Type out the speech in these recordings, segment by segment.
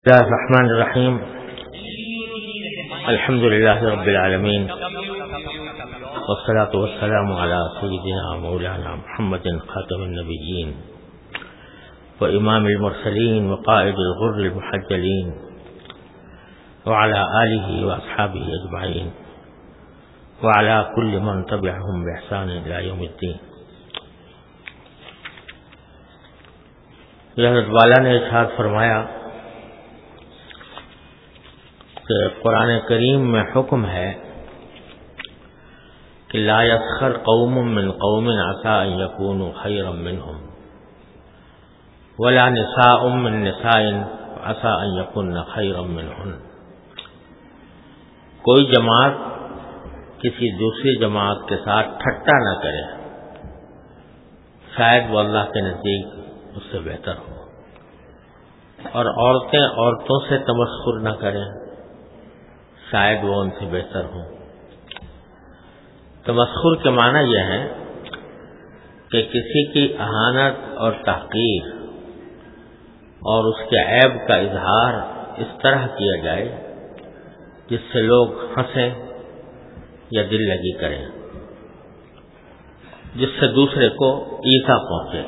بسم الله الرحمن الرحيم. الحمد لله رب العالمين، والصلاة والسلام على سيدنا مولانا محمد خاتم النبيين وإمام المرسلين وقائد الغر المحجلين وعلى آله وأصحابه أجمعين وعلى كل من تبعهم بإحسان إلى يوم الدين. حضرت والا نے ارشاد فرمایا کہ قرآن کریم میں حکم ہے کہ لا يسخر قوم من قوم عسى ان يكونوا خيرا منهم ولا نساء من نساء عسى ان يكن خيرا منهن. کوئی جماعت کسی دوسری جماعت کے ساتھ ٹھٹا نہ کرے، شاید وہ اللہ کے نزدیک اس سے بہتر ہو، اور عورتیں عورتوں سے تمسخر نہ کریں، شاید وہ ان سے بہتر ہوں. تمسخر کے معنی یہ ہے کہ کسی کی اہانت اور تحقیر اور اس کے عیب کا اظہار اس طرح کیا جائے جس سے لوگ ہنسیں یا دل لگی کریں، جس سے دوسرے کو ایذا پہنچے.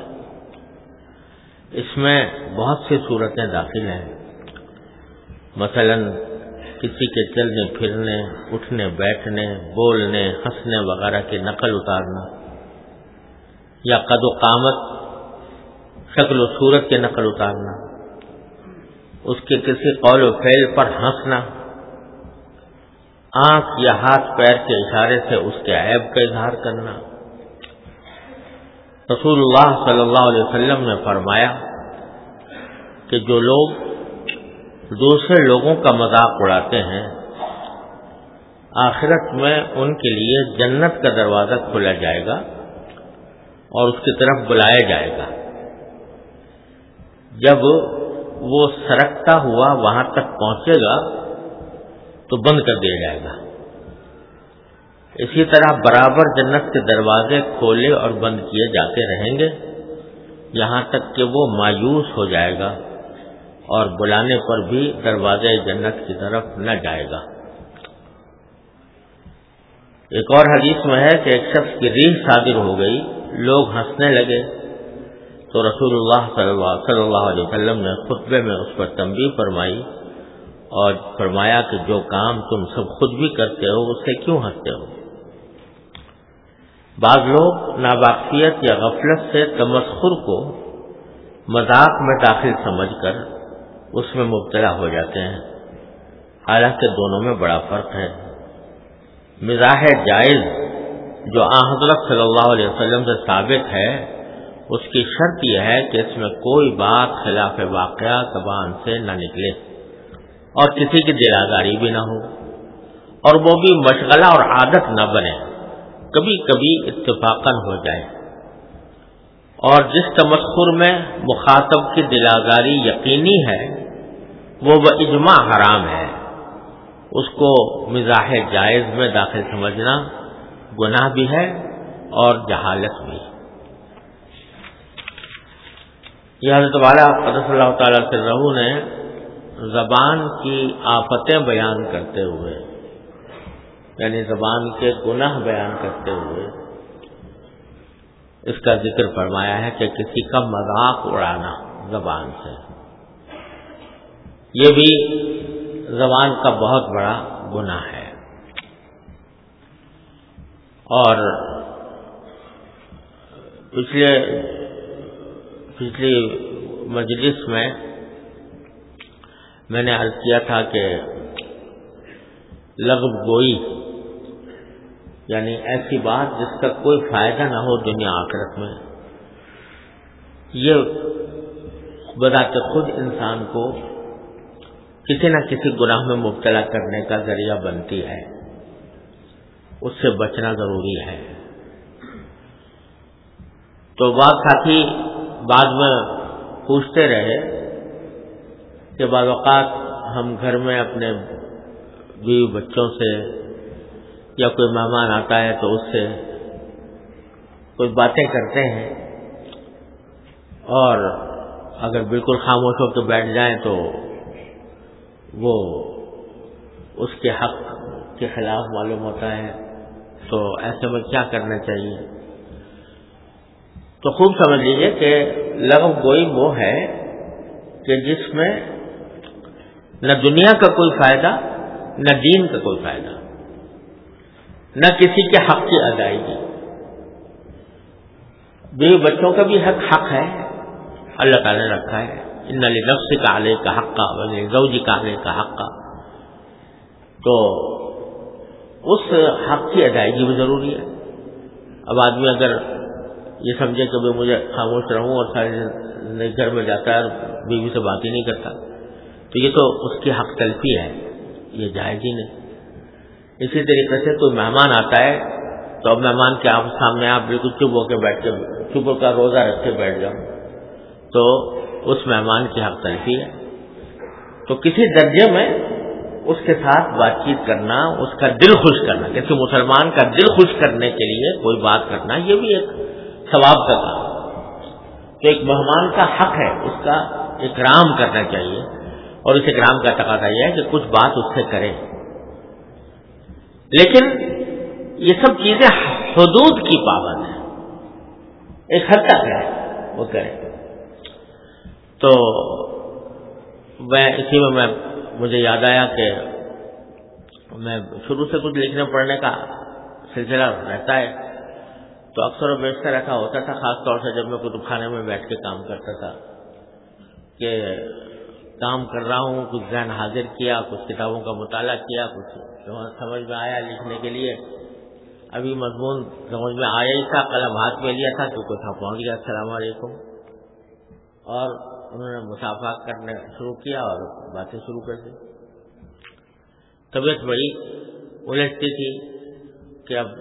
اس میں بہت سی صورتیں داخل ہیں. مثلا کسی کے چلنے پھرنے، اٹھنے بیٹھنے، بولنے، ہنسنے وغیرہ کی نقل اتارنا، یا قد و قامت، شکل و صورت کی نقل اتارنا، اس کے کسی قول و فعل پر ہنسنا، آنکھ یا ہاتھ پیر کے اشارے سے اس کے عیب کا اظہار کرنا. رسول اللہ صلی اللہ علیہ وسلم نے فرمایا کہ جو لوگ دوسرے لوگوں کا مذاق اڑاتے ہیں، آخرت میں ان کے لیے جنت کا دروازہ کھولا جائے گا اور اس کی طرف بلایا جائے گا. جب وہ سرکتا ہوا وہاں تک پہنچے گا تو بند کر دیا جائے گا. اسی طرح برابر جنت کے دروازے کھولے اور بند کیے جاتے رہیں گے یہاں تک کہ وہ مایوس ہو جائے گا اور بلانے پر بھی دروازے جنت کی طرف نہ جائے گا. ایک اور حدیث میں ہے کہ ایک شخص کی ریح صادر ہو گئی، لوگ ہنسنے لگے تو رسول اللہ صلی اللہ علیہ وسلم نے خطبے میں اس پر تنبیہ فرمائی اور فرمایا کہ جو کام تم سب خود بھی کرتے ہو اس سے کیوں ہنستے ہو. بعض لوگ ناواقفیت یا غفلت سے تمسخر کو مذاق میں داخل سمجھ کر اس میں مبتلا ہو جاتے ہیں، حالانکہ دونوں میں بڑا فرق ہے. مزاح جائز جو حضرت صلی اللہ علیہ وسلم سے ثابت ہے، اس کی شرط یہ ہے کہ اس میں کوئی بات خلاف واقعہ زبان سے نہ نکلے اور کسی کی دل آزاری بھی نہ ہو، اور وہ بھی مشغلہ اور عادت نہ بنے، کبھی کبھی اتفاقاً ہو جائے. اور جس تمسخر میں مخاطب کی دل آزاری یقینی ہے وہ باجماع حرام ہے، اس کو مزاح جائز میں داخل سمجھنا گناہ بھی ہے اور جہالت بھی. یہ حضرت والا قدس اللہ تعالیٰ سرہ نے زبان کی آفتیں بیان کرتے ہوئے، یعنی زبان کے گناہ بیان کرتے ہوئے اس کا ذکر فرمایا ہے کہ کسی کا مذاق اڑانا زبان سے، یہ بھی زبان کا بہت بڑا گناہ ہے. اور پچھلی مجلس میں نے عرض کیا تھا کہ لغو گوئی یعنی ایسی بات جس کا کوئی فائدہ نہ ہو دنیا آخرت میں، یہ بذات خود انسان کو کسی نہ کسی گناہ میں مبتلا کرنے کا ذریعہ بنتی ہے، اس سے بچنا ضروری ہے. تو بعض ساتھی بعد میں پوچھتے رہے کہ بعض اوقات ہم گھر میں اپنے بیوی بچوں سے یا کوئی مہمان آتا ہے تو اس سے کوئی باتیں کرتے ہیں، اور اگر بالکل خاموش ہو کے بیٹھ جائیں تو وہ اس کے حق کے خلاف معلوم ہوتا ہے، تو ایسے میں کیا کرنا چاہیے؟ تو خوب سمجھ لیجیے کہ لغو گوئی وہ ہے کہ جس میں نہ دنیا کا کوئی فائدہ، نہ دین کا کوئی فائدہ، نہ کسی کے حق کی ادائیگی۔ بیوی بچوں کا بھی حق ہے، اللہ تعالی نے رکھا ہے، ان لنفسک علیک حقا ولزوجک علیک حقا، تو اس حق کی ادائیگی بھی ضروری ہے۔ اب آدمی اگر یہ سمجھے کہ میں مجھے خاموش رہوں اور سارے زندگی گھر میں جاتا ہے اور بیوی سے بات ہی نہیں کرتا، تو یہ تو اس کی حق تلفی ہے، یہ جائز ہی نہیں۔ اسی طریقے سے کوئی مہمان آتا ہے تو اب مہمان کے سامنے آپ بالکل چپ ہو کے بیٹھ کے چپ کا روزہ رکھ کے بیٹھ جاؤ تو اس مہمان کی حق تلفی ہے۔ تو کسی درجے میں اس کے ساتھ بات چیت کرنا، اس کا دل خوش کرنا، کسی مسلمان کا دل خوش کرنے کے لیے کوئی بات کرنا، یہ بھی ایک ثواب کا کام۔ تو ایک مہمان کا حق ہے، اس کا اکرام کرنا چاہیے، اور اس اکرام کا تقاضا یہ ہے کہ کچھ بات اس سے کرے، لیکن یہ سب چیزیں حدود کی پابند ہیں، ایک حد تک ہے وہ کرے۔ تو میں اسی میں مجھے یاد آیا کہ میں شروع سے کچھ لکھنے پڑھنے کا سلسلہ رہتا ہے، تو اکثر و بیشتر ایسا ہوتا تھا، خاص طور سے جب میں کتب خانے میں بیٹھ کے کام کرتا تھا، کہ کام کر رہا ہوں، کچھ ذہن حاضر کیا، کچھ کتابوں کا مطالعہ کیا، کچھ سمجھ میں آیا لکھنے کے لیے، ابھی مضمون سمجھ میں آیا ہی تھا، قلم ہاتھ میں لیا تھا کہ کوئی تھا پہنچ گیا السلام علیکم، اور انہوں نے مسافہ کرنا شروع کیا اور باتیں شروع کر دی۔ طبیعت بڑی الجھتی تھی کہ اب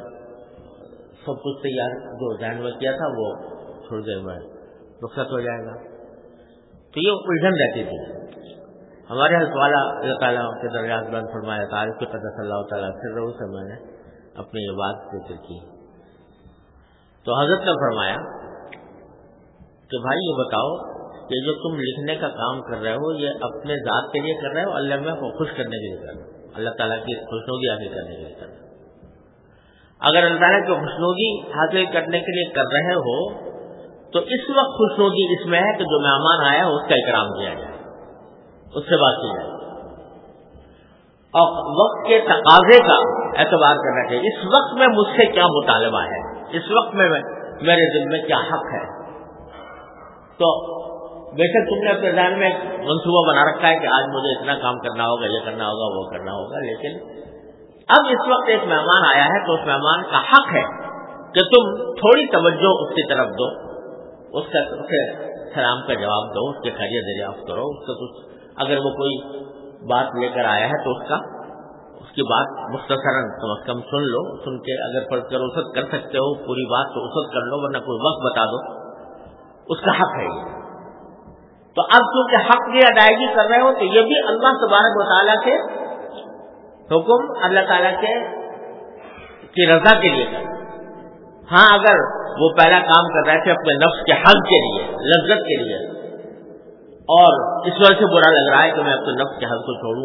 سب کچھ تیار جو ذہن میں کیا تھا وہ تھوڑی دیر میں رخصت ہو جائے گا، تو یہ الجھن رہتی تھی۔ ہمارے حضرت والا اللہ تعالیٰ کے درجات بلند فرمایا تعریف قدس اللہ تعالیٰ سے سے میں نے اپنی یہ بات ذکر کی، تو حضرت نے فرمایا کہ بھائی یہ بتاؤ کہ جو تم لکھنے کا کام کر رہے ہو یہ اپنے ذات کے لیے کر رہے ہو، اللہ میں کو خوش کرنے کے لیے کر رہے ہو، اللہ تعالیٰ کی خوشنودی حاصل کرنے کے لیے کر رہے ہو؟ اگر اللہ تعالیٰ کی خوشنودی حاصل کرنے کے لیے کر رہے ہو تو اس وقت خوشنودی اس میں ہے کہ جو مہمان آیا ہے اس کا اکرام کیا جائے، اس سے بات کی جائے، اور وقت کے تقاضے کا اعتبار کرنا چاہیے، اس وقت میں مجھ سے کیا مطالبہ ہے، اس وقت میں میرے دل میں کیا حق ہے۔ تو بے شک تم نے اپنے ذہن میں ایک منصوبہ بنا رکھا ہے کہ آج مجھے اتنا کام کرنا ہوگا، یہ کرنا ہوگا، وہ کرنا ہوگا، لیکن اب اس وقت ایک مہمان آیا ہے تو اس مہمان کا حق ہے کہ تم تھوڑی توجہ اس کی طرف دو، اسے سلام کا جواب دو، اس کے خیریت دریافت کرو، اس سے کچھ اگر وہ کوئی بات لے کر آیا ہے تو اس کی بات مختصراً کم از کم سن لو، سن کے اگر فرض کرو وسعت کر سکتے ہو پوری بات تو وسعت کر لو، ورنہ کوئی وقت بتا دو، اس کا حق ہے یہ۔ تو اب چونکہ حق کی ادائیگی کر رہے ہو تو یہ بھی اللہ تبارک و تعالیٰ کے حکم، اللہ تعالیٰ کی رضا کے لیے کر۔ ہاں اگر وہ پہلا کام کر رہے تھے اپنے نفس کے حق کے لیے، لذت کے لیے، اور اس وجہ سے برا لگ رہا ہے کہ میں اپنے نفس کے حق کو چھوڑوں،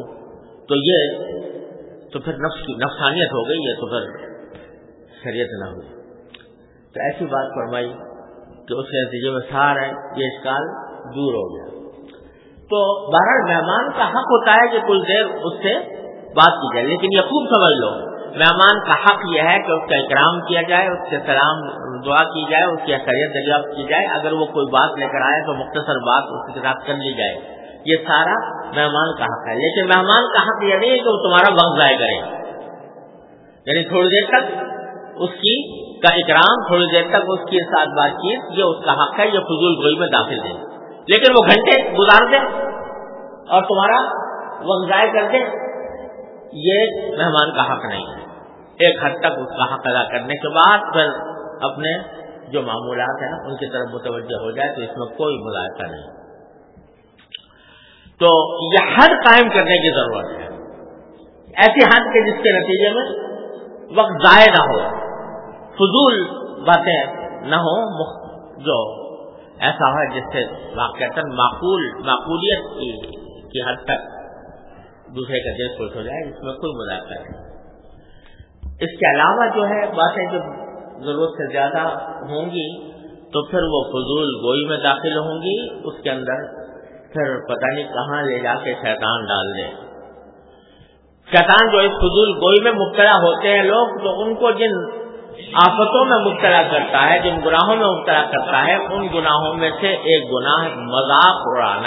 تو پھر نفس کی نفسانیت ہو گئی ہے، تو پھر شریعت نہ ہوئی۔ تو ایسی بات فرمائی کہ اس کے نتیجے میں سارا یہ اشکال دور ہو گیا۔ تو بہرحال مہمان کا حق ہوتا ہے کہ کچھ دیر اس سے بات کی جائے، لیکن یہ خوب سمجھ لو مہمان کا حق یہ ہے کہ اس کا اکرام کیا جائے، اس کے سلام دعا کی جائے، اس کی خیریت دریافت کی جائے، اگر وہ کوئی بات لے کر آئے تو مختصر بات اس کے ساتھ کر لی جائے، یہ سارا مہمان کا حق ہے۔ لیکن مہمان کا حق یہ نہیں ہے کہ وہ تمہارا وقت ضائع کرے، یعنی تھوڑی دیر تک اس کی کا اکرام، تھوڑی دیر تک اس کے ساتھ بات چیت، یہ اس کا حق ہے، یہ فضول گوئی میں داخل ہے۔ لیکن وہ گھنٹے گزار دے اور تمہارا وقت ضائع کر دے، یہ مہمان کا حق نہیں ہے۔ ایک حد تک اس کا حق ادا کرنے کے بعد پھر اپنے جو معمولات ہیں ان کی طرف متوجہ ہو جائے تو اس میں کوئی مذائقہ نہیں۔ تو یہ حد قائم کرنے کی ضرورت ہے، ایسی حد کے جس کے نتیجے میں وقت ضائع نہ ہو، فضول باتیں نہ ہو، جو ایسا ہے جس سے واقعتاً معقولیت کی حد تک دوسرے کا دل خوش ہو جائے، اس میں کوئی مذاق نہیں۔ اس کے علاوہ جو ہے باتیں جب ضرورت سے زیادہ ہوں گی تو پھر وہ فضول گوئی میں داخل ہوں گی، اس کے اندر پھر پتہ نہیں کہاں لے جا کے شیطان ڈال دے۔ شیطان جو اس فضول گوئی میں مبتلا ہوتے ہیں لوگ، تو ان کو جن آفتوں میں مبتلا کرتا ہے، جن گناہوں میں مبتلا کرتا ہے، ان گناہوں میں سے ایک گناہ مذاق اڑانا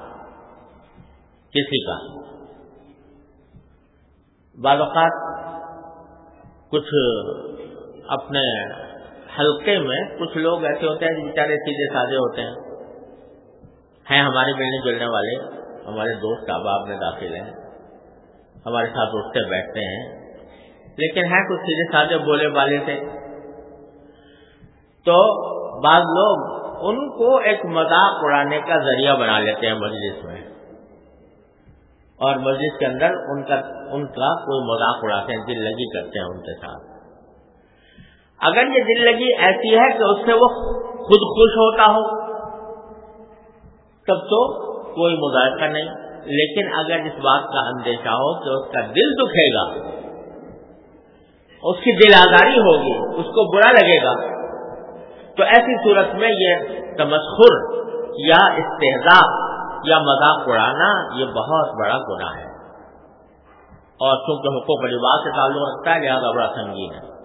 کسی کا۔ بعض اوقات کچھ اپنے حلقے میں کچھ لوگ ایسے ہوتے ہیں جو بیچارے سیدھے سادے ہوتے ہیں ہمارے ملنے جلنے والے، ہمارے دوست احباب میں داخل ہیں، ہمارے ساتھ اٹھتے بیٹھتے ہیں، لیکن ہیں کچھ سیدھے سادے بولے والے سے۔ تو بعض لوگ ان کو ایک مذاق اڑانے کا ذریعہ بنا لیتے ہیں مجلس میں، اور مجلس کے اندر ان کا کوئی مذاق اڑاتے ہیں، دل لگی کرتے ہیں ان کے ساتھ۔ اگر یہ دل لگی ایسی ہے کہ اس سے وہ خود خوش ہوتا ہو تب تو کوئی مذاقہ نہیں، لیکن اگر اس بات کا اندیشہ ہو کہ اس کا دل دکھے گا، اس کی دل آزاری ہوگی، اس کو برا لگے گا، تو ایسی صورت میں یہ تمسخر یا استہزاء یا مذاق اڑانا یہ بہت بڑا گناہ ہے، اور چونکہ حقوق لباس سے تعلق رکھتا ہے لہذا بڑا سنگین ہے۔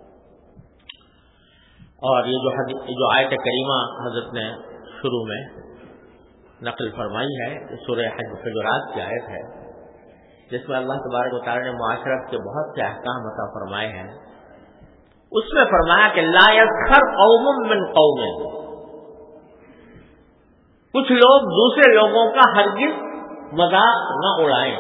اور یہ جو آیت کریمہ حضرت نے شروع میں نقل فرمائی ہے، سورہ حجرات کی آیت ہے، جس میں اللہ تبارک و تعالی نے معاشرت کے بہت سے احکام عطا فرمائے ہیں۔ اس میں فرمایا کہ لا یسخر قوم من قوم، کچھ لوگ دوسرے لوگوں کا ہرگز مذاق نہ اڑائیں،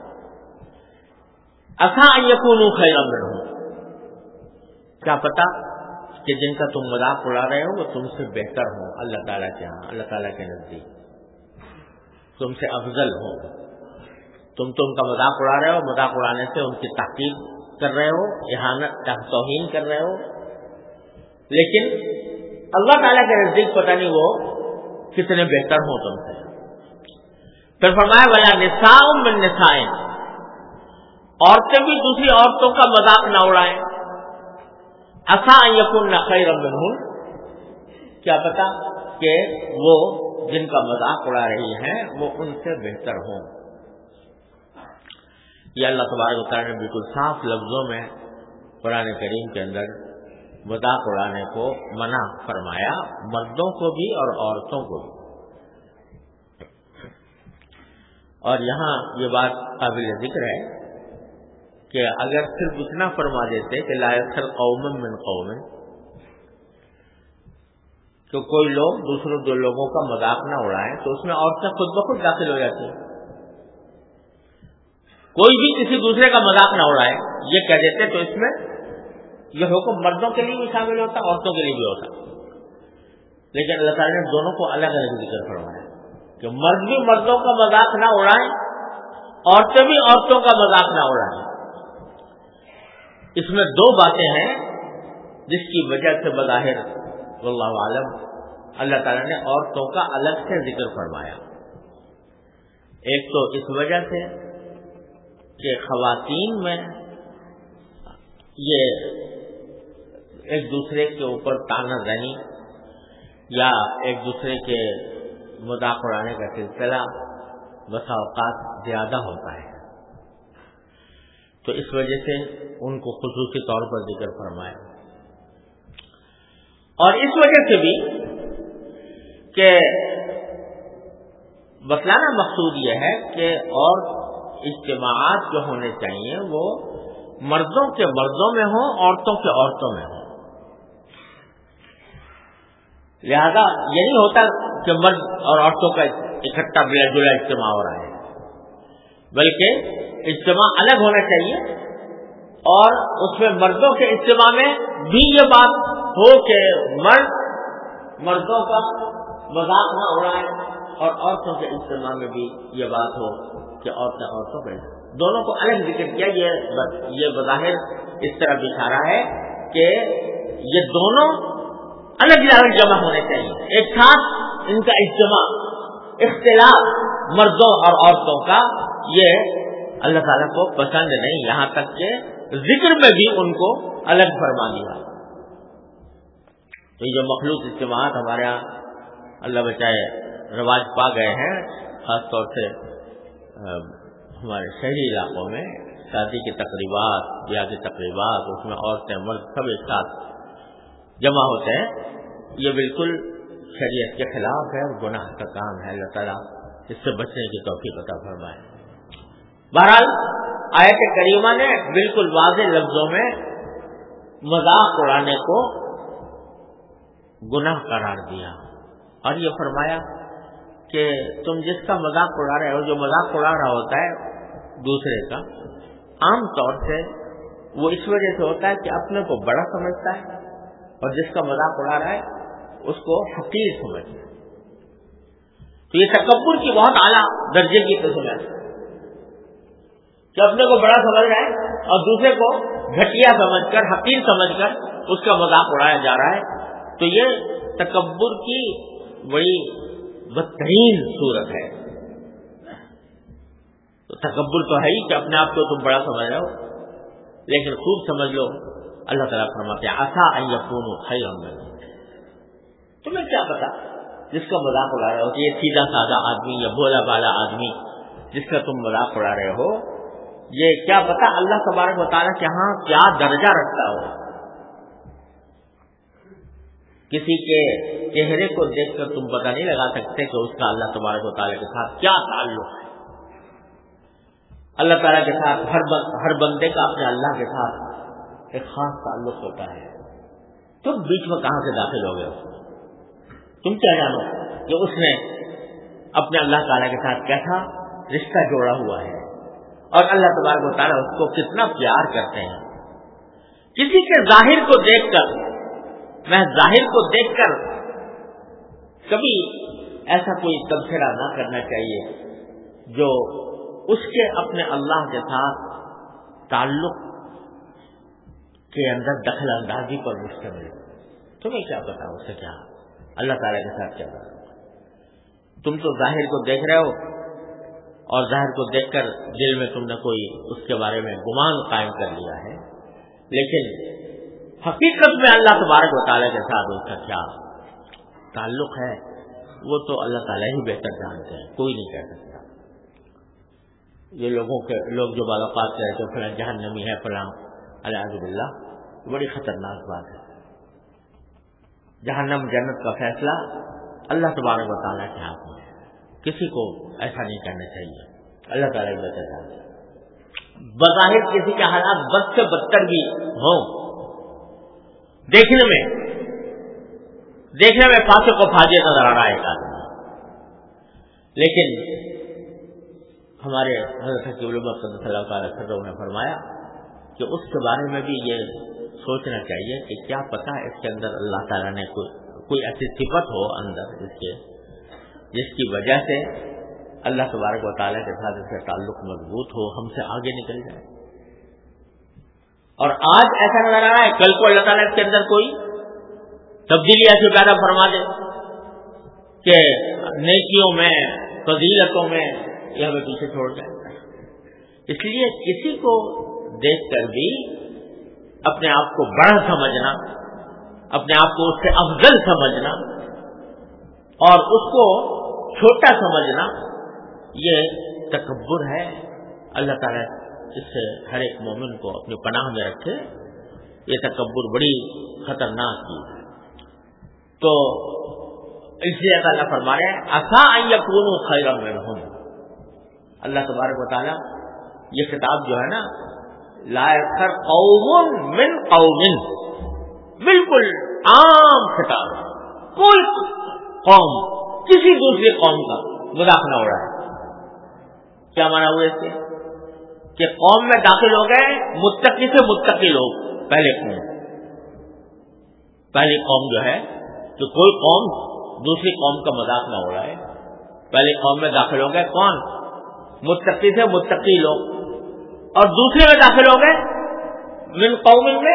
عسیٰ ان یکونوا خیرا منہم، کیا پتا کہ جن کا تم مذاق اڑا رہے ہو وہ تم سے بہتر ہو اللہ تعالیٰ کے ہاں، اللہ تعالیٰ کے نزدیک تم سے افضل ہو۔ تم کا مذاق اڑا رہے ہو، مذاق اڑانے سے ان کی تحقیر کر رہے ہو، اہانت توہین کر رہے ہو، لیکن اللہ تعالیٰ کے نزدیک پتہ نہیں وہ کتنے بہتر ہوں تم سے۔ پھر فرمایا وَلَا نِسَاءٌ مِّن نِسَاءٍ، عورتیں بھی دوسری عورتوں کا مذاق نہ اڑائیں، عسیٰ ان یکن خیرا منہن، کیا پتا کہ وہ جن کا مذاق اڑا رہی ہیں وہ ان سے بہتر ہوں۔ یہ اللہ تبارک و تعالیٰ نے بالکل صاف لفظوں میں قرآن کریم کے اندر مذاق اڑانے کو منع فرمایا، مردوں کو بھی اور عورتوں کو بھی۔ اور یہاں یہ بات قابل ذکر ہے کہ اگر صرف اتنا فرما دیتے کہ لا یسخر قوم من قوم، تو کوئی لوگ دوسروں دو لوگوں کا مذاق نہ اڑائیں، تو اس میں عورتیں خود بخود داخل ہو جاتی ہیں۔ کوئی بھی کسی دوسرے کا مذاق نہ اڑائے یہ کہہ دیتے تو اس میں یہ حکم مردوں کے لیے بھی شامل ہوتا، عورتوں کے لیے بھی ہوتا، لیکن اللہ تعالیٰ نے دونوں کو الگ الگ ذکر فرمایا کہ مرد بھی مردوں کا مذاق نہ اڑائیں، عورتیں بھی عورتوں کا مذاق نہ اڑائیں۔ اس میں دو باتیں ہیں جس کی وجہ سے بظاہر واللہ عالم اللہ تعالیٰ نے عورتوں کا الگ سے ذکر فرمایا۔ ایک تو اس وجہ سے کہ خواتین میں یہ ایک دوسرے کے اوپر طعنہ زنی یا ایک دوسرے کے مذاق اڑانے کا سلسلہ بسا اوقات زیادہ ہوتا ہے، تو اس وجہ سے ان کو خصوصی طور پر ذکر فرمایا۔ اور اس وجہ سے بھی کہ بتلانا مقصود یہ ہے کہ اور اجتماعات جو ہونے چاہیے وہ مردوں کے مردوں میں ہوں، عورتوں کے عورتوں میں ہوں۔ لہذا یہ نہیں ہوتا کہ مرد اور عورتوں کا اکٹھا ملا جلا اجتماع ہو رہا ہے، بلکہ اجتماع الگ ہونا چاہیے، اور اس میں مردوں کے اجتماع میں بھی یہ بات ہو کہ مرد مردوں کا مذاق نہ اڑائیں، اور عورتوں کے اجتماع میں بھی یہ بات ہو کہ عورتیں عورتوں کا، دونوں کو الگ ذکر کیا۔ یہ بظاہر اس طرح دکھا رہا ہے کہ یہ دونوں الگ الگ جمع ہونے چاہیے، ایک ساتھ ان کا اجتماع، اختلاف مردوں اور عورتوں کا یہ اللہ تعالیٰ کو پسند نہیں، یہاں تک کہ ذکر میں بھی ان کو الگ فرما دیا۔ تو یہ جو مخلوط اجتماعات ہمارے یہاں اللہ بچائے رواج پا گئے ہیں، خاص طور سے ہمارے شہری علاقوں میں شادی کی تقریبات، بیاہ کی تقریبات، اس میں عورتیں مرد سب ایک ساتھ جمع ہوتے ہیں، یہ بالکل شریعت کے خلاف ہے اور گناہ کا کام ہے۔ اللہ تعالیٰ اس سے بچنے کی توفیق عطا فرمائے۔ بہرحال آیت کریمہ نے بالکل واضح لفظوں میں مذاق اڑانے کو گناہ قرار دیا اور یہ فرمایا کہ تم جس کا مذاق اڑا رہے ہو، جو مذاق اڑا رہا ہوتا ہے دوسرے کا، عام طور سے وہ اس وجہ سے ہوتا ہے کہ اپنے کو بڑا سمجھتا ہے اور جس کا مذاق اڑا رہا ہے اس کو حقیر سمجھتا ہے۔ تو یہ تکبر کی بہت اعلیٰ درجے کی قسم ہے کہ اپنے کو بڑا سمجھ رہا ہے اور دوسرے کو گھٹیا سمجھ کر، حقیر سمجھ کر اس کا مذاق اڑایا جا رہا ہے۔ تو یہ تکبر کی بڑی بدترین صورت ہے۔ تو تکبر تو ہے ہی کہ اپنے آپ کو تم بڑا سمجھ رہے ہو، لیکن خوب سمجھ لو اللہ تعالیٰ فرماتے ہیں عسیٰ ان یکونوا خیرا منہم، تمہیں کیا پتا جس کا مذاق اڑا رہے ہو کہ یہ سیدھا سادہ آدمی یا بھولا بالا آدمی جس کا تم مذاق اڑا رہے ہو، یہ کیا پتا اللہ تبارک و تعالیٰ کے ہاں کیا درجہ رکھتا ہو۔ کسی کے چہرے کو دیکھ کر تم پتہ نہیں لگا سکتے کہ اس کا اللہ تبارک و تعالیٰ کے ساتھ کیا تعلق ہے۔ اللہ تعالیٰ کے ساتھ ہر بندے کا اپنے اللہ کے ساتھ ایک خاص تعلق ہوتا ہے۔ تم بیچ میں کہاں سے داخل ہو گئے؟ تم کیا جانو کہ اس نے اپنے اللہ تعالیٰ کے ساتھ کیسا رشتہ جوڑا ہوا ہے اور اللہ تبارک و تعالیٰ اس کو کتنا پیار کرتے ہیں۔ کسی کے ظاہر کو دیکھ کر، میں ظاہر کو دیکھ کر کبھی ایسا کوئی تبصرہ نہ کرنا چاہیے جو اس کے اپنے اللہ کے ساتھ تعلق کے اندر دخل اندازی پر مشتمل ہے۔ تمہیں کیا پتا اس سے کیا اللہ تعالیٰ کے ساتھ کیا کرنا۔ تم تو ظاہر کو دیکھ رہے ہو اور ظاہر کو دیکھ کر دل میں تم نے کوئی اس کے بارے میں گمان قائم کر لیا ہے، لیکن حقیقت میں اللہ تبارک و تعالیٰ کے ساتھ اس کا کیا تعلق ہے وہ تو اللہ تعالیٰ ہی بہتر جانتے ہیں، کوئی نہیں کہہ سکتا۔ یہ لوگ جو بعض اوقات کہتے ہیں فلاں جہنمی ہے، فلاں اعوذ باللہ، بڑی خطرناک بات ہے۔ جہنم جنت کا فیصلہ اللہ تبارک و تعالیٰ کے ہاتھ میں ہے، کسی کو ایسا نہیں کرنا چاہیے، اللہ تعالیٰ ہی بہتر جانتے ہیں۔ بظاہر کسی کے حالات بد سے بدتر بھی ہوں، دیکھنے میں فاسق و فاجر نظر آ رہا ہے ایک آدمی، لیکن ہمارے حضرت حکیم الامت صلی اللہ تعالیٰ وسلم نے فرمایا کہ اس کے بارے میں بھی یہ سوچنا چاہیے کہ کیا پتہ اس کے اندر اللہ تعالیٰ نے کوئی ایسی صفت ہو اندر جس کی وجہ سے اللہ تبارک و تعالیٰ کے ساتھ اس کا تعلق مضبوط ہو، ہم سے آگے نکل جائے۔ اور آج ایسا نظر آ رہا ہے، کل کو اللہ تعالیٰ اس کے اندر کوئی تبدیلی ایسی پیدا فرما دے کہ نیکیوں میں، فضیلتوں میں یہ ہمیں پیچھے چھوڑ جائے۔ اس لیے کسی کو دیکھ کر بھی اپنے آپ کو بڑا سمجھنا، اپنے آپ کو اس سے افضل سمجھنا اور اس کو چھوٹا سمجھنا، یہ تکبر ہے۔ اللہ تعالیٰ اس سے ہر ایک مومن کو اپنی پناہ میں رکھے۔ یہ تکبر بڑی خطرناک چیز ہے۔ تو اس لیے اللہ فرما رہے ہیں عسیٰ ان یکونوا خیرا منہم۔ اللہ تبارک و تعالیٰ یہ خطاب جو ہے نا، لا یسخر قوم من قوم، بالکل عام خطاب ہے، کوئی قوم کسی دوسری قوم کا مذاق نہ اڑائے۔ کیا مانا ہوا اس کے کہ قوم میں داخل ہو گئے متقی سے متقی لوگ، پہلی قوم جو ہے کہ کوئی قوم دوسری قوم کا مذاق نہ اڑائے۔ پہلی قوم میں داخل ہو گئے کون؟ متقی سے متقی لوگ، اور دوسرے میں داخل ہو گئے من قوم میں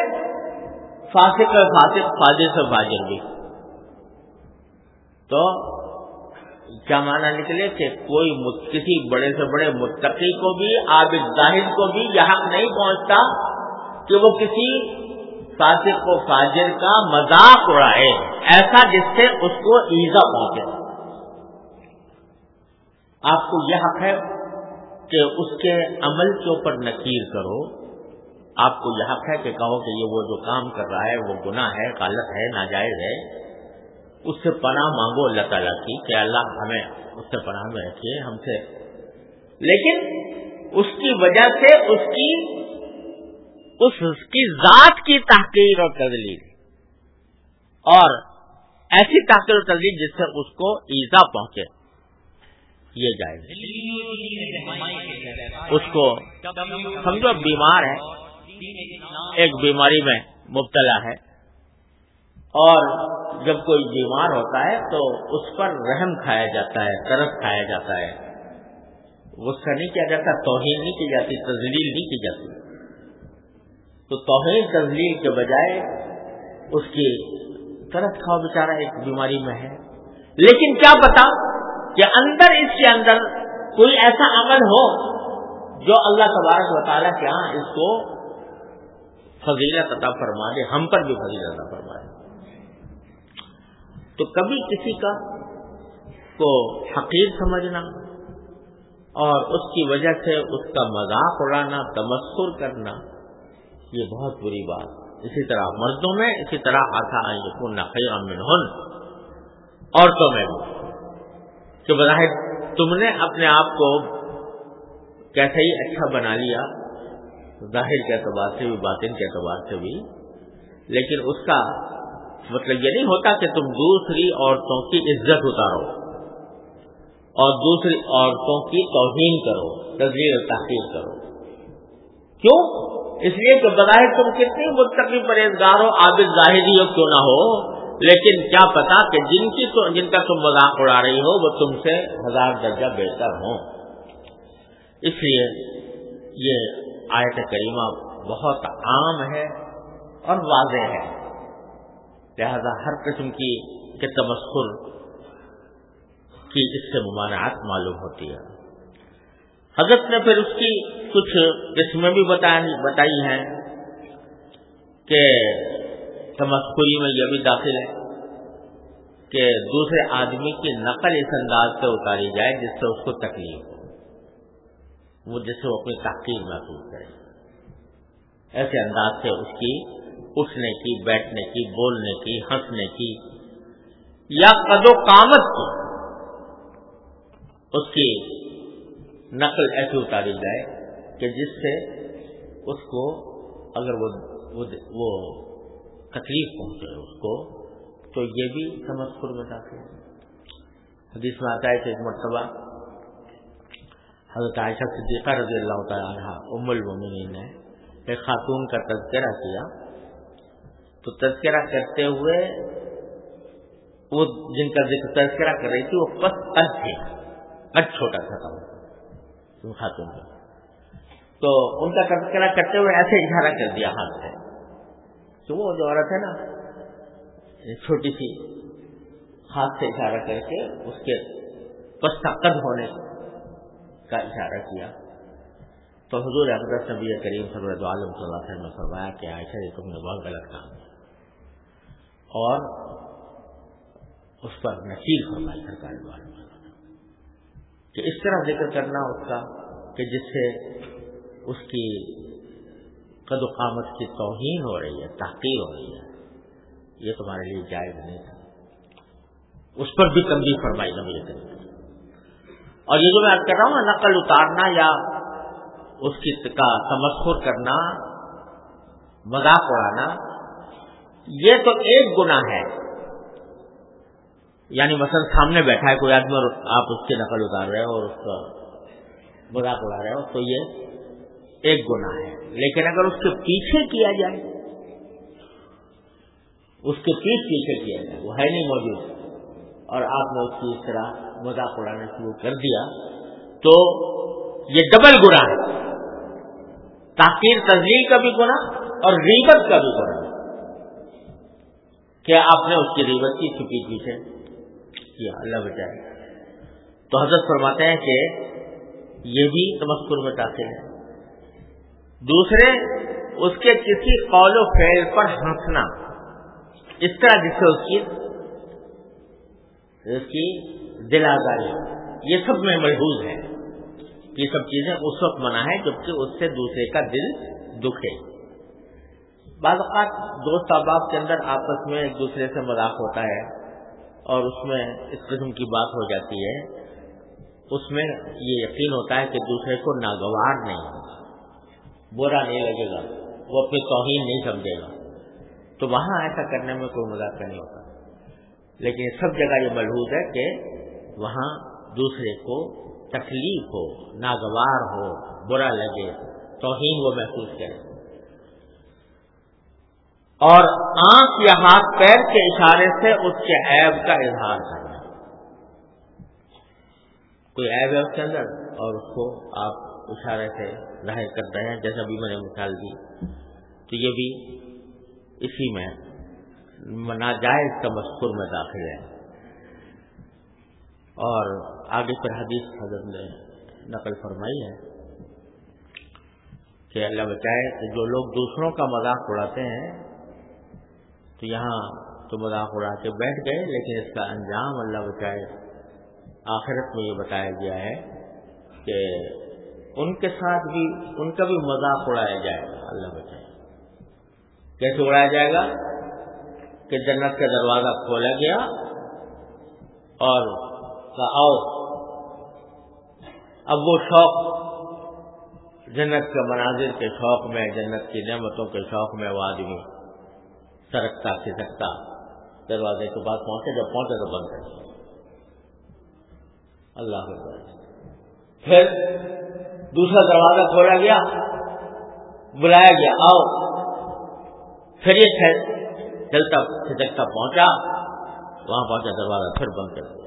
فاسق سے فاسق، فاجر سے فاجر بھی۔ تو کیا معنی نکلے کہ کوئی کسی بڑے سے بڑے متقی کو بھی، عابد زاہد کو بھی یہ حق نہیں پہنچتا کہ وہ کسی فاسق و فاجر کا مذاق اڑائے، ایسا جس سے اس کو ایذا پہنچے۔ آپ کو یہ حق ہے کہ اس کے عمل کے اوپر نکیر کرو، آپ کو یہ حق ہے کہ کہو کہ یہ وہ جو کام کر رہا ہے وہ گناہ ہے، غلط ہے، ناجائز ہے، اس سے پناہ مانگو اللہ تعالیٰ کی کہ اللہ ہمیں اس سے پناہ میں رکھیے ہم سے، لیکن اس کی وجہ سے اس کی ذات کی تحقیر اور تذلیل، اور ایسی تحقیر اور تذلیل جس سے اس کو ایذا پہنچے، یہ جائز ہے۔ اس کو سمجھو بیمار ہے، ایک بیماری میں مبتلا ہے، اور جب کوئی بیمار ہوتا ہے تو اس پر رحم کھایا جاتا ہے، ترس کھایا جاتا ہے، غصہ نہیں کیا جاتا، توہین نہیں کی جاتی، تذلیل نہیں کی جاتی۔ تو توہین تذلیل کے بجائے اس کی ترس کھاؤ، بیچارہ ایک بیماری میں ہے، لیکن کیا پتا کہ اندر اس کے اندر کوئی ایسا عمل ہو جو اللہ تبارک و تعالیٰ کے ہاں اس کو فضیلت عطا فرما دے، ہم پر بھی فضیلت عطا فرما دے۔ تو کبھی کسی کا کو حقیر سمجھنا اور اس کی وجہ سے اس کا مذاق اڑانا، تمسخر کرنا، یہ بہت بری بات۔ اسی طرح مردوں میں، اسی طرح عسیٰ ان یکون خیرا منہن، عورتوں میں بھی، کہ بظاہر تم نے اپنے آپ کو کیسے ہی اچھا بنا لیا، ظاہر کے اعتبار سے بھی، باطن کے اعتبار سے بھی، لیکن اس کا مطلب یہ نہیں ہوتا کہ تم دوسری عورتوں کی عزت اتارو اور دوسری عورتوں کی توہین کرو، تذلیل و تحقیر کرو۔ کیوں؟ اس لیے کہ بظاہر تم کتنی متقی پرہیزگار ہو، عابد زاہدی ہو کیوں نہ ہو، لیکن کیا پتا کہ جن کا تم مذاق اڑا رہی ہو وہ تم سے 1000 درجہ بہتر ہوں۔ اس لیے یہ آیت کریمہ بہت عام ہے اور واضح ہے، لہذا ہر قسم کی تمسخر کی اس سے ممانعت معلوم ہوتی ہے۔ حضرت نے پھر اس کی کچھ قسمیں بھی بتائی ہیں کہ تمسخری میں یہ بھی داخل ہے کہ دوسرے آدمی کی نقل اس انداز سے اتاری جائے جس سے اس کو تکلیف ہو، وہ جس سے وہ اپنی تحقیر محسوس کرے، ایسے انداز سے اس کی اٹھنے کی، بیٹھنے کی، بولنے کی، ہنسنے کی یا قد و قامت کی اس کی نقل ایسی اتاری جائے کہ جس سے اس کو اگر وہ تکلیف پہنچے اس کو، تو یہ بھی تمسخر میں داخل ہے۔ حدیث میں آتا ہے کہ ایک مرتبہ حضرت عائشہ صدیقہ رضی اللہ تعالی عنہا ام المومنین نے ایک خاتون کا تذکرہ کیا، تو تذکرہ کرتے ہوئے وہ جن کا تذکرہ کر رہی تھی وہ پس قد تھے، قد چھوٹا تھا خاتون کا، تو ان کا تذکرہ کرتے ہوئے ایسے اشارہ کر دیا ہاتھ سے، تو وہ جو عورت ہے نا چھوٹی سی، ہاتھ سے اشارہ کر کے اس کے پس قد ہونے کا اشارہ کیا، تو حضور اقدس نبی کریم صلی اللہ علیہ وسلم نے فرمایا کہ عائشہ یہ تم نے بہت غلط کام کیا، اور اس پر نصیحت فرمائی سرکار والوں کہ اس طرح ذکر کرنا اس کا کہ جس سے اس کی قد و قامت کی توہین ہو رہی ہے، تحقیر ہو رہی ہے، یہ تمہارے لیے جائز نہیں تھا، اس پر بھی تنبیہ فرمائی نبی کریم۔ اور یہ جو میں عرض کر رہا ہوں نقل اتارنا یا اس کی کا تمسخر کرنا، مذاق اڑانا، یہ تو ایک گناہ ہے، یعنی مثلا سامنے بیٹھا ہے کوئی آدمی اور آپ اس کی نقل اتار رہے ہو اور اس کا مذاق اڑا رہے ہو تو یہ ایک گناہ ہے، لیکن اگر اس کے پیچھے کیا جائے، اس کے پیچھے کیا جائے، وہ ہے نہیں موجود اور آپ نے اس کی اس طرح مذاق اڑانا شروع کر دیا تو یہ ڈبل گناہ ہے، تحقیر تذلیل کا بھی گناہ اور غیبت کا بھی گناہ، کہ آپ نے اس کی غیبت کی چھپی پیچھے کیا، اللہ بچائے۔ تو حضرت فرماتے ہیں کہ یہ بھی تمسخر میں داخل ہے. دوسرے اس کے کسی قول و فعل پر ہنسنا اس طرح جس سے اس کی دل آزاری، یہ سب میں ملحوظ ہے. یہ سب چیزیں اس وقت منع ہے جبکہ اس سے دوسرے کا دل دکھے. بعض اوقات دوست احباب کے اندر آپس میں ایک دوسرے سے مذاق ہوتا ہے اور اس میں اس قسم کی بات ہو جاتی ہے، اس میں یہ یقین ہوتا ہے کہ دوسرے کو ناگوار نہیں ہوگا، برا نہیں لگے گا، وہ اپنی توہین نہیں سمجھے گا، تو وہاں ایسا کرنے میں کوئی مذاق نہیں ہوتا. لیکن سب جگہ یہ ملحوظ ہے کہ وہاں دوسرے کو تکلیف ہو، ناگوار ہو، برا لگے، توہین وہ محسوس کرے. اور آنکھ یا ہاتھ پیر کے اشارے سے اس کے عیب کا اظہار کرنا. کوئی عیب ہے اس کے اندر اور اس کو آپ اشارے سے ظاہر کر رہے ہیں، جیسا بھی میں نے مثال دی، تو یہ بھی اسی میں ناجائز تمسخر میں داخل ہے. اور آگے پھر حدیث حضرت نے نقل فرمائی ہے کہ اللہ بچائے کہ جو لوگ دوسروں کا مذاق اڑاتے ہیں تو یہاں تو مذاق اڑا کے بیٹھ گئے، لیکن اس کا انجام اللہ بچائے آخرت میں یہ بتایا گیا ہے کہ ان کے ساتھ بھی ان کا بھی مذاق اڑایا جائے گا. اللہ بچائے. کیسے اڑایا جائے گا؟ کہ جنت کا دروازہ کھولا گیا اور آؤ. اب وہ شوق، جنت کے مناظر کے شوق میں، جنت کی نعمتوں کے شوق میں وہ آدمی سرکتا کھسکتا دروازے کے پاس پہنچے، جب پہنچے تو بند کر دیا. اللہ اکبر. پھر دوسرا دروازہ کھولا گیا، بلایا گیا آؤ. پھر یہ چلتا کھسکتا پہنچا، وہاں پہنچا دروازہ پھر بند کر دیا.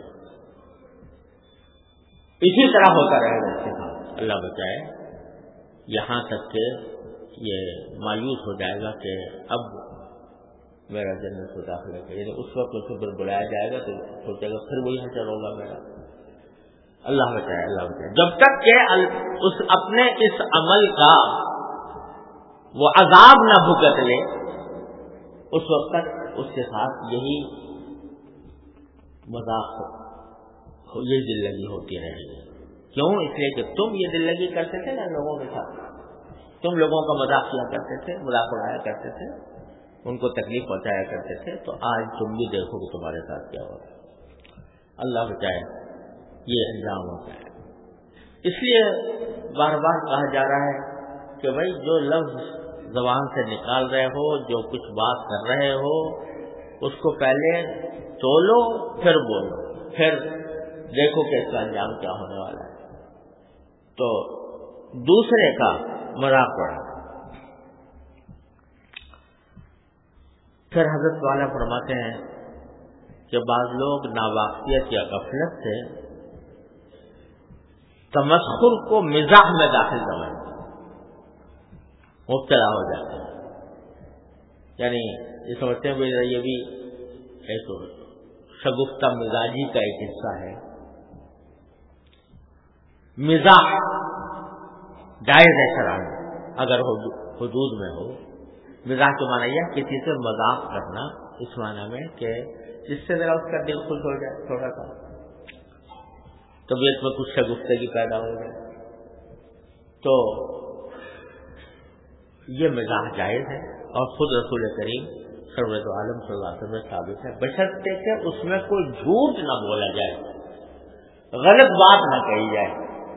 اسی طرح ہوتا رہے گا اس کے ساتھ. اللہ بچائے. یہاں تک کہ یہ مایوس ہو جائے گا کہ اب میرا جنت کو داخلہ کرے. یعنی اس وقت اسے پھر بلایا جائے گا تو سوچے گا پھر وہی حشر ہوگا میرا. اللہ بچائے. اللہ بچائے. جب تک کہ اس اپنے اس عمل کا وہ عذاب نہ بھگت لے، اس وقت تک اس کے ساتھ یہی مذاق یہ دل لگی ہوتی رہے گی. کیوں؟ اس لیے کہ تم یہ دل لگی کرتے تھے نا لوگوں کے ساتھ، تم لوگوں کا مذاق کیا کرتے تھے، مذاق اڑایا کرتے تھے، ان کو تکلیف پہنچایا کرتے تھے، تو آج تم بھی دیکھو کہ تمہارے ساتھ کیا ہوگا. اللہ بچائے. یہ انجام ہوتا ہے. اس لیے بار بار کہا جا رہا ہے کہ بھائی جو لفظ زبان سے نکال رہے ہو، جو کچھ بات کر رہے ہو، اس کو پہلے تولو پھر بولو، پھر دیکھو کہ اس کا انجام کیا ہونے والا ہے. تو دوسرے کا مذاق اڑانا. پھر حضرت والا فرماتے ہیں کہ بعض لوگ ناواقفیت یا غفلت سے تمسخر کو مزاح میں داخل سمجھتے مبتلا ہو جاتے ہیں. یعنی یہ سمجھتے ہیں یہ بھی ایک شگفتہ مزاجی کا ایک حصہ ہے. مزاح جائز ہے شرعاً اگر حدود میں ہو. مزاح کے معنی یہ کسی سے مذاق کرنا، اس معنی میں کہ جس سے ذرا اس کا دل خوش ہو جائے، تھوڑا سا طبیعت میں کچھ شگفتگی پیدا ہو جائے، تو یہ مزاح جائز ہے. اور خود رسول کریم سرورت عالم صلی اللہ علیہ وسلم میں ثابت ہے، بشرطے کہ اس میں کوئی جھوٹ نہ بولا جائے، غلط بات نہ کہی جائے،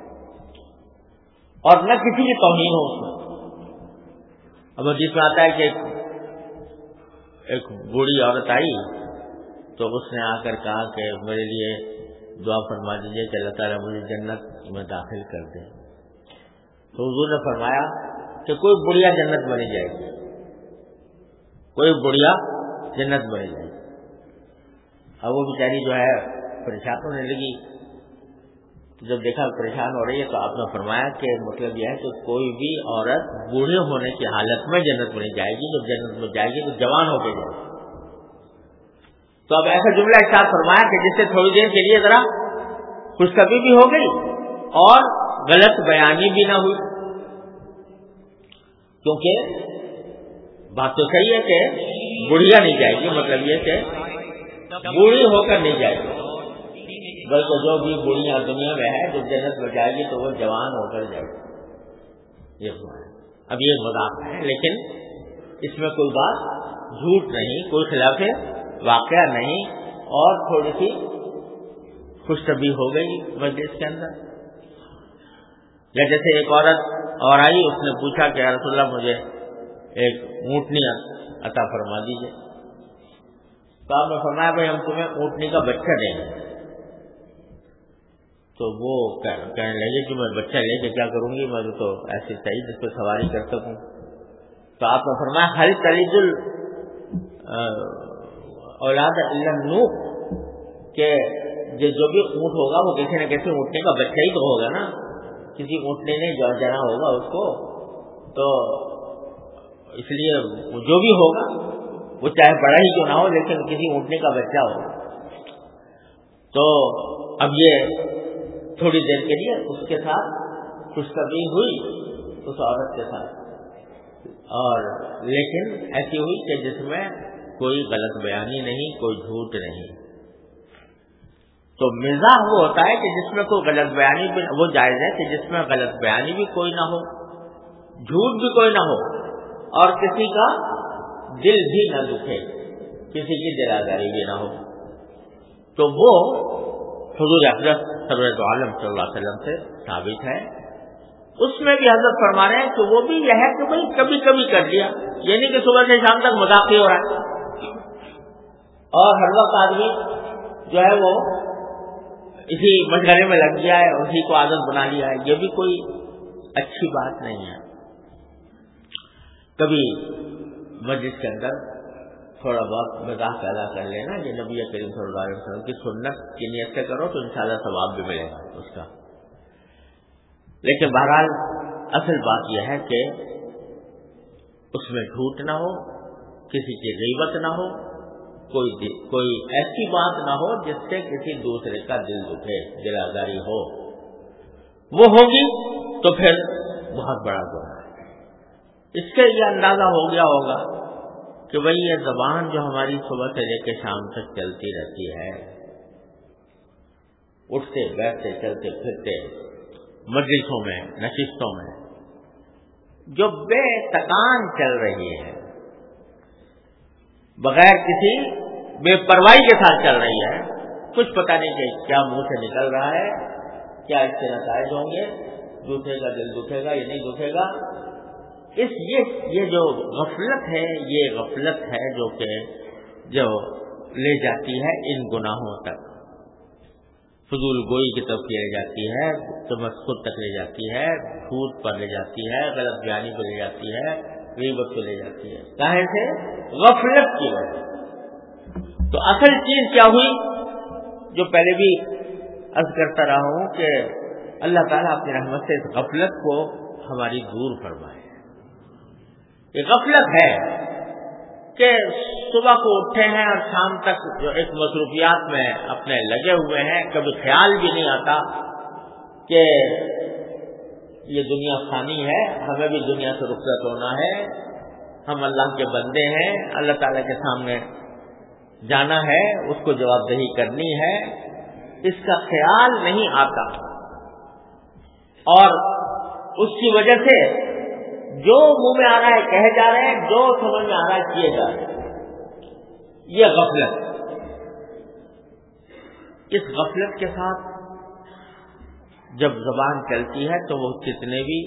اور نہ کسی کی توہین ہو اس میں. اب حدیث میں آتا ہے کہ ایک بوڑھی عورت آئی تو اس نے آ کر کہا کہ میرے لیے دعا فرما دیجیے کہ اللہ تعالیٰ مجھے جنت میں داخل کر دے. تو حضور نے فرمایا کہ کوئی بڑھیا جنت بنی جائے گی، کوئی بڑھیا جنت بنی جائے گی. اب وہ بیچاری جو ہے پریشان ہونے لگی. جب دیکھا پریشان ہو رہی ہے تو آپ نے فرمایا کہ مطلب یہ ہے کہ کوئی بھی عورت بوڑھے ہونے کی حالت میں جنت میں جائے گی، جب جنت میں جائے گی تو جوان ہو کے جائے گی. تو اب ایسا جملہ ارشاد فرمایا کہ جس سے تھوڑی دیر کے لیے ذرا خوشخبری بھی ہو گئی اور غلط بیانی بھی نہ ہوئی، کیونکہ بات تو صحیح ہے کہ بڑھیا نہیں جائے گی، مطلب یہ کہ بوڑھی ہو کر نہیں جائے گی، بلکہ جو بھی بوڑھیاں دنیا میں ہے جو جنت میں جائے گی تو وہ جوان ہو کر جائے گی۔ یہ اب یہ مذاق ہے، لیکن اس میں کوئی بات جھوٹ نہیں، کوئی خلاف واقعہ نہیں، اور تھوڑی سی خوشخبری ہو گئی مجلس کے اندر۔ یا جیسے ایک عورت اور آئی، اس نے پوچھا کہ یا رسول اللہ مجھے ایک اونٹنی عطا فرما دیجیے، تو آپ نے فرمایا بھائی ہم تمہیں اونٹنی کا بچہ دیں گے۔ تو وہ کہنے لگے کہ میں بچہ لے کے کیا کروں گی، میں تو ایسی چاہیے جس پہ سواری کر سکوں۔ تو آپ نے فرمایا ہل تلد اولاد الا النوح، کہ جو بھی اونٹ ہوگا وہ کسی نہ کسی اونٹنے کا بچہ ہی تو ہوگا نا، کسی اونٹنے نے جو جنا ہوگا اس کو، تو اس لیے جو بھی ہوگا وہ چاہے بڑا ہی کیوں نہ ہو لیکن کسی اونٹنے کا بچہ ہوگا۔ تو اب یہ تھوڑی دیر کے لیے اس کے ساتھ خوشخبری ہوئی اس عورت کے ساتھ، اور لیکن ایسی ہوئی کہ جس میں کوئی غلط بیانی نہیں، کوئی جھوٹ نہیں۔ تو مزاح وہ ہوتا ہے کہ جس میں کوئی غلط بیانی بھی، وہ جائز ہے کہ جس میں غلط بیانی بھی کوئی نہ ہو، جھوٹ بھی کوئی نہ ہو، اور کسی کا دل بھی نہ دکھے، کسی کی دل آزاری بھی نہ ہو، تو وہ حضور اقدس سرورت عالم صلی اللہ علیہ وسلم سے ثابت ہے۔ اس میں بھی حضرت فرما رہے ہیں کہ وہ بھی یہ ہے کہ بھائی کبھی کبھی کر لیا، یعنی کہ صبح سے شام تک مذاق ہی ہو رہا ہے، اور ہر وقت آدمی جو ہے وہ اسی مشغلے میں لگ گیا ہے، اسی کو عادت بنا لیا ہے، یہ بھی کوئی اچھی بات نہیں ہے۔ کبھی مجلس کے اندر تھوڑا بہت مزاح پیدا کر لینا، یہ نبی کریم صلی اللہ علیہ وسلم کی سنت کی نیت سے کرو تو انشاءاللہ ثواب بھی ملے گا اس کا، لیکن بہرحال اصل بات یہ ہے کہ اس میں جھوٹ نہ ہو، کسی کی غیبت نہ ہو، کوئی ایسی بات نہ ہو جس سے کسی دوسرے کا دل دکھے، دل آزاری ہو، وہ ہوگی تو پھر بہت بڑا گناہ ہے۔ اس سے یہ اندازہ ہو گیا ہوگا کہ بھئی یہ زبان جو ہماری صبح سے لے کے شام تک چلتی رہتی ہے، اٹھتے بیٹھتے چلتے پھرتے مجلسوں میں نشستوں میں جو بے تکان چل رہی ہے، بغیر کسی بے پرواہی کے ساتھ چل رہی ہے، کچھ پتہ نہیں کہ کیا منہ سے نکل رہا ہے، کیا اس کے نتائج ہوں گے، دوسرے کا دل دکھے گا یا نہیں دکھے گا۔ یہ جو غفلت ہے، یہ غفلت ہے جو لے جاتی ہے ان گناہوں تک، فضول گوئی کی طرف لے جاتی ہے، تمسخر تک لے جاتی ہے، جھوٹ پر لے جاتی ہے، غلط بیانی پر لے جاتی ہے، غیبت پہ لے جاتی ہے، کاہے سے؟ غفلت کی وجہ۔ تو اصل چیز کیا ہوئی، جو پہلے بھی عرض کرتا رہا ہوں کہ اللہ تعالیٰ اپنی رحمت سے اس غفلت کو ہماری دور فرمائے۔ یہ غفلت ہے کہ صبح کو اٹھے ہیں اور شام تک جو ایک مصروفیات میں اپنے لگے ہوئے ہیں، کبھی خیال بھی نہیں آتا کہ یہ دنیا فانی ہے، ہمیں بھی دنیا سے رخصت ہونا ہے، ہم اللہ کے بندے ہیں، اللہ تعالیٰ کے سامنے جانا ہے، اس کو جواب دہی کرنی ہے، اس کا خیال نہیں آتا، اور اس کی وجہ سے جو منہ میں آ رہا ہے کہے جا رہے ہیں، جو سمجھ میں آ رہا ہے کیے جا رہے ہیں، یہ غفلت۔ اس غفلت کے ساتھ جب زبان چلتی ہے تو وہ کتنے بھی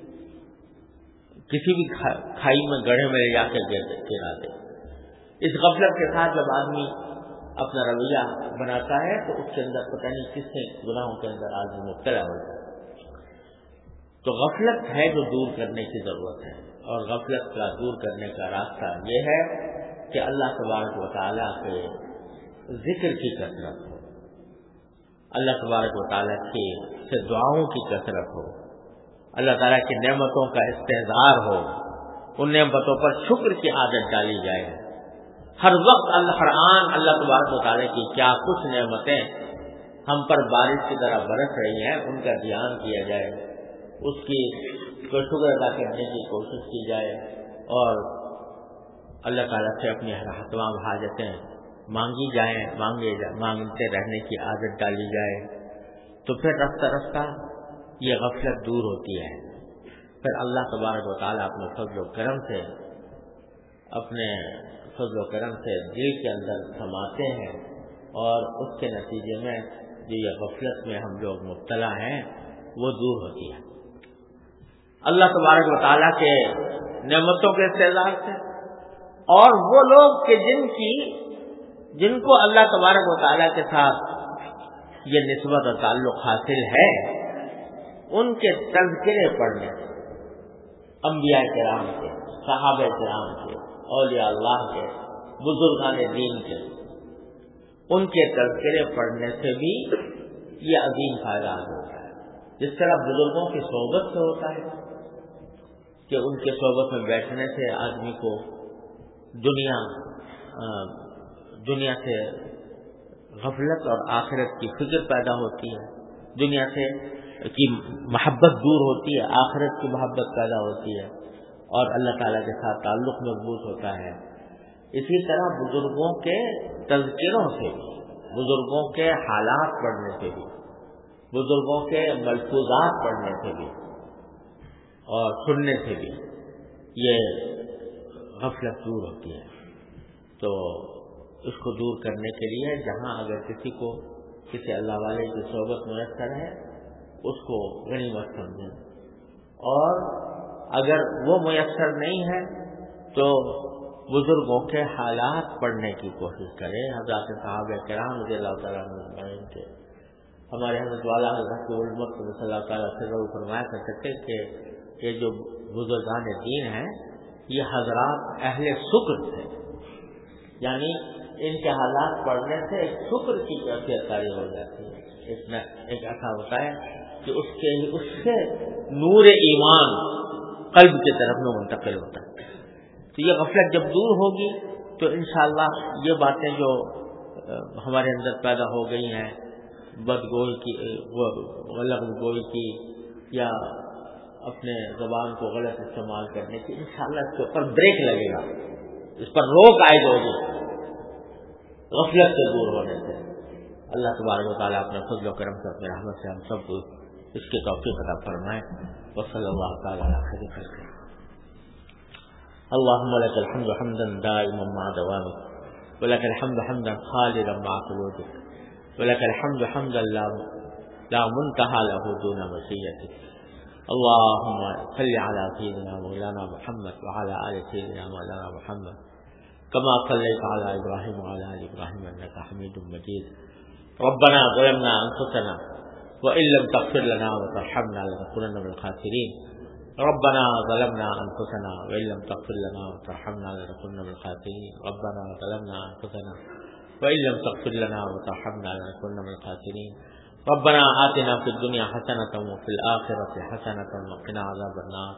کسی بھی کھائی میں گڑھے میں لے جا کے گرا دے۔ اس غفلت کے ساتھ جب آدمی اپنا رویہ بناتا ہے تو اس کے اندر پتہ نہیں کس سے گناہوں کے اندر آدمی مبتلا ہو جاتا ہے۔ تو غفلت ہے جو دور کرنے کی ضرورت ہے، اور غفلت کا دور کرنے کا راستہ یہ ہے کہ اللہ تبارک و تعالیٰ کے ذکر کی کثرت ہو، اللہ تبارک و تعالیٰ کی سے دعاؤں کی کثرت ہو، اللہ تعالیٰ کی نعمتوں کا استحضار ہو، ان نعمتوں پر شکر کی عادت ڈالی جائے، ہر وقت ہر آن اللہ تبارک و تعالیٰ کی کیا کچھ نعمتیں ہم پر بارش کی طرح برس رہی ہیں ان کا دھیان کیا جائے، اس کی شکر ادا کرنے کی کوشش کی جائے اور اللہ تعالیٰ سے اپنی تمام حاجتیں مانگی جائیں، مانگتے رہنے کی عادت ڈالی جائے، تو پھر رفتہ رفتہ یہ غفلت دور ہوتی ہے۔ پھر اللہ تبارک و تعالیٰ اپنے فضل و کرم سے دل کے اندر سماتے ہیں اور اس کے نتیجے میں جو یہ غفلت میں ہم لوگ مبتلا ہیں وہ دور ہوتی ہے۔ اللہ تبارک و تعالیٰ کے نعمتوں کے استعداد سے اور وہ لوگ کہ جن کو اللہ تبارک و تعالیٰ کے ساتھ یہ نسبت اور تعلق حاصل ہے، ان کے تذکرے پڑھنے سے، انبیاء کرام کے، صحابہ کرام کے، اولیاء اللہ کے، بزرگان دین کے، ان کے تذکرے پڑھنے سے بھی یہ عظیم فائدہ ہوتا ہے۔ جس طرح بزرگوں کی صحبت سے ہوتا ہے کہ ان کے صحبت میں بیٹھنے سے آدمی کو دنیا سے غفلت اور آخرت کی فکر پیدا ہوتی ہے، دنیا سے کی محبت دور ہوتی ہے، آخرت کی محبت پیدا ہوتی ہے اور اللہ تعالیٰ کے ساتھ تعلق مضبوط ہوتا ہے۔ اسی طرح بزرگوں کے تذکروں سے بھی، بزرگوں کے حالات پڑھنے سے بھی، بزرگوں کے ملفوظات پڑھنے سے بھی اور سننے سے بھی یہ غفلت دور ہوتی ہے۔ تو اس کو دور کرنے کے لیے جہاں اگر کسی اللہ والے کی صحبت میسر ہے اس کو غنیمت سمجھیں، اور اگر وہ میسر نہیں ہے تو بزرگوں کے حالات پڑھنے کی کوشش کریں۔ حضرات صحابہ کرام رضی اللہ تعالیٰ عنہ کے ہمارے حضرت والا حضرت علمت صلی اللہ تعالیٰ سے فرمایا کرتے تھے کہ یہ جو بزرگان دین ہیں یہ حضرات اہل شکر تھے، یعنی ان کے حالات پڑھنے سے ایک شکر کی کیفیت طاری ہو جاتی ہے۔ ایک ایسا ہوتا ہے کہ اس سے نور ایمان قلب کی طرف میں منتقل ہوتا ہے۔ تو یہ غفلت جب دور ہوگی تو انشاءاللہ یہ باتیں جو ہمارے اندر پیدا ہو گئی ہیں، بدگوئی کی، غلط گوئی کی، یا اپنے زبان کو غلط استعمال کرنے کی، انشاءاللہ اس کے اوپر بریک لگے گا، اس پر روک عائد ہوگی غفلت سے دور ہونے سے۔ اللہ تبارک و تعالیٰ اپنے فضل و کرم سے، اپنے رحمت سے ہم سب کو اس کے توفیق عطا فرمائے۔ وصلی اللہ تعالیٰ علی خیر خلقہ۔ اللهم لك الحمد حمدا دائما مع دوامك، ولك الحمد حمدا خالدا مع خلودك، ولك الحمد حمدا لا منتهى له دون مشيئتك۔ اللهم صل على سيدنا مولانا محمد وعلى آل سيدنا مولانا محمد كما صليت على إبراهيم وعلى آل إبراهيم إنك حميد مجيد۔ ربنا ظلمنا أنفسنا وإن لم تغفر لنا وترحمنا لنكونن من الخاسرين۔ ربنا ظلمنا أنفسنا وإن لم تغفر لنا وترحمنا لنكونن من الخاسرين۔ ربنا ظلمنا أنفسنا وإن لم تغفر لنا وترحمنا لنكونن من الخاسرين۔ ربنا آتنا في الدنيا حسنة وفي الآخرة حسنة وقنا عذاب النار۔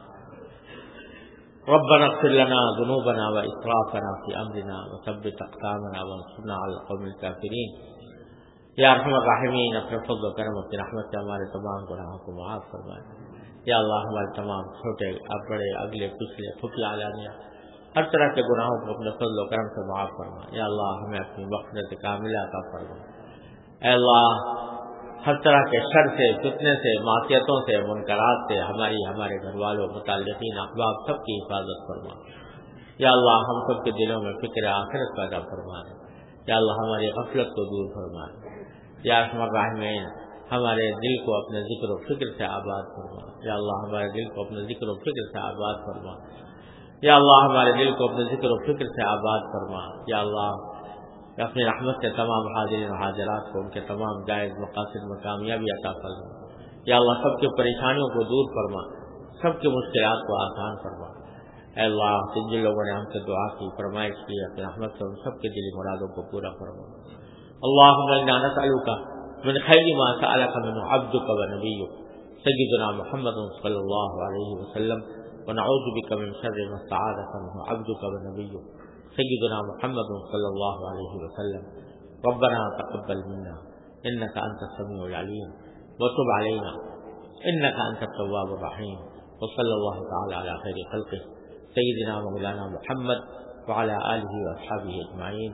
ربنا اغفر لنا ذنوبنا وإسرافنا في أمرنا وثبت أقدامنا وانصرنا على القوم الكافرين۔ یا ارحم الراحمین، اپنے فضل و کرم اپنی رحمت سے ہمارے تمام گناہوں کو معاف فرمائے۔ یا اللہ ہمارے تمام چھوٹے بڑے اگلے پچھلے خفیہ علانیہ ہر طرح کے گناہوں کو اپنے فضل و کرم سے معاف فرما۔ یا اللہ ہمیں اپنی مغفرت کاملہ عطا فرما۔ اے اللہ ہر طرح کے شر سے، فتنے سے، معصیتوں سے، منکرات سے ہمارے گھر والوں، متعلقین، احباب سب کی حفاظت فرما۔ یا اللہ ہم سب کے دلوں میں فکر آخرت پیدا فرما۔ یا اللہ ہماری غفلت کو دور فرما۔ یا ارحم الراحمین ہمارے دل کو اپنے ذکر و فکر سے آباد فرما۔ یا اللہ ہمارے دل کو اپنے ذکر و فکر سے آباد فرما۔ یا اللہ ہمارے دل کو اپنے ذکر و فکر سے آباد فرما۔ یا اللہ اپنی رحمت سے تمام حاضرین و حاضرات کو ان کے تمام جائز مقاصد میں کامیابی عطا فرما۔ یا اللہ سب کی پریشانیوں کو دور فرما، سب کی مشکلات کو آسان فرما۔ اے اللہ جن لوگوں نے ہم سے دعا کی، فرمائش کی، اپنی رحمت سے ان سب کے دلی مرادوں کو پورا فرما۔ اللهم انا نسألك من خير ما سألك منه عبدك ونبيك سيدنا محمد صلى الله عليه وسلم، ونعوذ بك من شر ما استعاذك منه عبدك ونبيك سيدنا محمد صلى الله عليه وسلم۔ ربنا تقبل منا إنك أنت السميع العليم وتب علينا إنك أنت التواب الرحيم وصلى الله تعالى على خير خلقه سيدنا مولانا محمد وعلى آله وأصحابه أجمعين.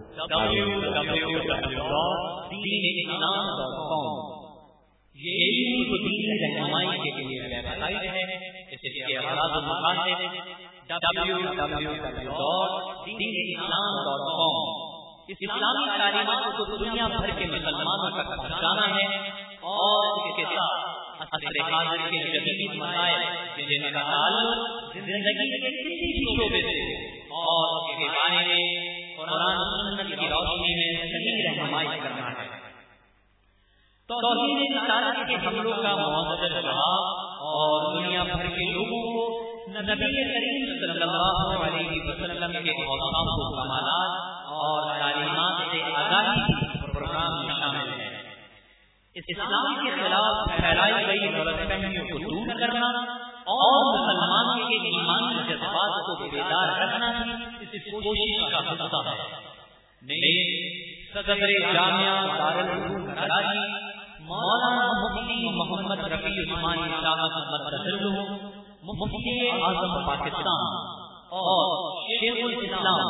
www.deenislam.com یہ دین رہنمائی کے لیے ویب سائٹ ہے. اس کے اغراض و مقاصد www.deenislam.com اسلامی تعلیمات کو دنیا بھر کے مسلمانوں تک پہنچانا ہے اور اس کے ساتھ عصر حاضر کے جدید مسائل جن کا تعلق زندگی کے کسی بھی شعبے سے اور اس کے بارے میں قرآن و سنت کی روشنی میں صحیح رہنمائی کرنا ہے. توحید رسالت کے حملوں کا مؤثر جواب اور دنیا بھر کے لوگوں کو نبی کریم صلی اللہ علیہ وسلم کے اوصاف و کمالات اور تعلیمات سے آگاہی پروگرام میں شامل ہے. اسلام کے خلاف پھیلائی گئی غلط فہمیوں کو دور کرنا اور مسلمانوں کے ایمانی جذبات کو بیدار رکھنا اس کوشش کا حصہ ہے. صدر جامعہ دارالعلوم کراچی مولانا مفتی محمد رفیع عثمانی صاحب مدثر مفتی اعظم پاکستان اور شیخ الاسلام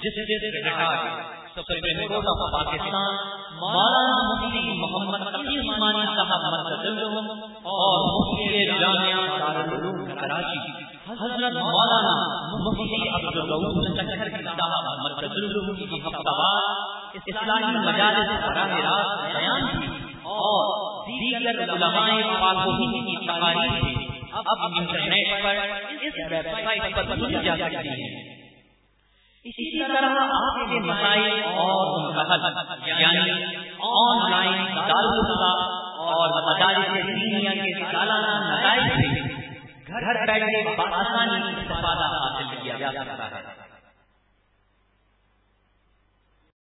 سپریم کورٹ آف پاکستان مولانا مفتی محمد تقی عثمانی صاحب مدثر اور مفتی جامعہ دارالعلوم کراچی حضرت مولانا مفتی عبدالرؤوف سکھر صاحب مدثر کی ہفتہ اسلامی مجالس براہ راست بیان کی اور دیگر علماء پاک و ہند کی تقاریر اب انٹرنیٹ پر اس ویب سائٹ پر سنی جا سکتی ہیں. اسی طرح آپ کے مسائل اور ان کا حل یعنی آن لائن دارالفتہ اور مدارس دینیہ کے سالانہ نتائج سے گھر بیٹھے بآسانی استفادہ حاصل کیا جا سکتا ہے.